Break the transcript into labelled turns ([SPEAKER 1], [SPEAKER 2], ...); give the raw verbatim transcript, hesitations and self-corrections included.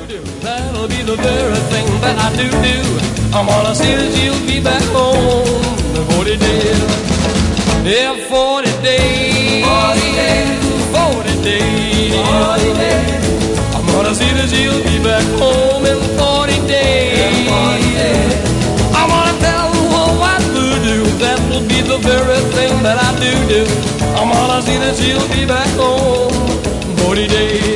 [SPEAKER 1] That'll be the very thing that I do do. I'm gonna see that you'll be back home in forty days. Yeah, forty days. Forty days. Forty days. Forty days. I'm gonna see that you'll be back home in forty days. Yeah, forty days. I'm gonna tell the whole wide voodoo that will be the very thing that I do do. I'm gonna see that you'll be back home in forty days.